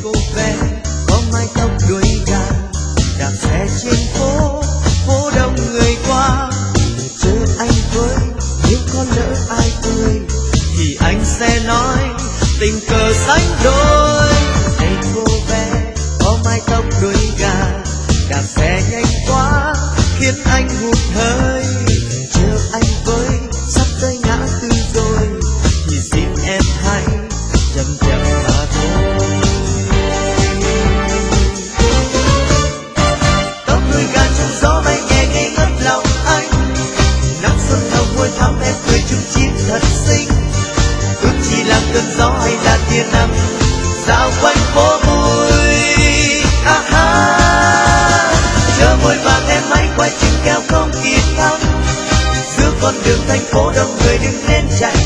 cô bé có mái tóc đuôi gà đạp xe trên phố, phố đông người qua. Chờ anh với, nếu có lỡ ai cười thì anh sẽ nói tình cờ sánh đôi. Này cô bé có mái tóc đuôi gà đạp xe nhanh quá khiến anh hụt hơi. Chờ anh với, sắp tới ngã tư rồi thì xin em hãy chậm chậm mà thôi. Tóc đuôi gà trong gió bay nhẹ ngây ngất lòng anh, nắng xuân thâu môi thắm em cười chung chít thật xinh. Ước chỉ là cơn gió hay là tia nắng dạo quanh phố vui. Chờ môi vàng em hãy quay chừng keo không kịp thắng, giữa con đường thành phố đông người đứng lên chạy